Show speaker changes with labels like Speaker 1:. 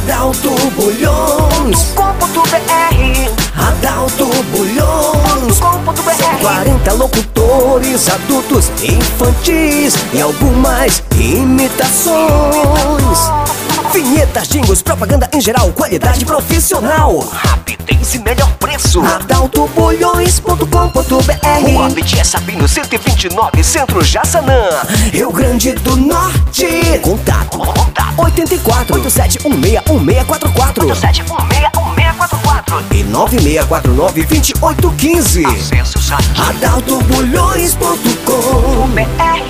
Speaker 1: Adalto Bulhões.com.br. Adalto Bulhões.com.br. São 40 locutores, adultos, infantis e algumas imitações. Vinhetas, jingles, propaganda em geral, qualidade profissional, rapidez e melhor preço. AdaltoBulhões.com.br. Rua Betia Sabino 129, Centro Jaçanã, Rio Grande do Norte. Contato 84 87161644 87161644 e 96492815. Acesse o site AdaltoBulhões.com.br.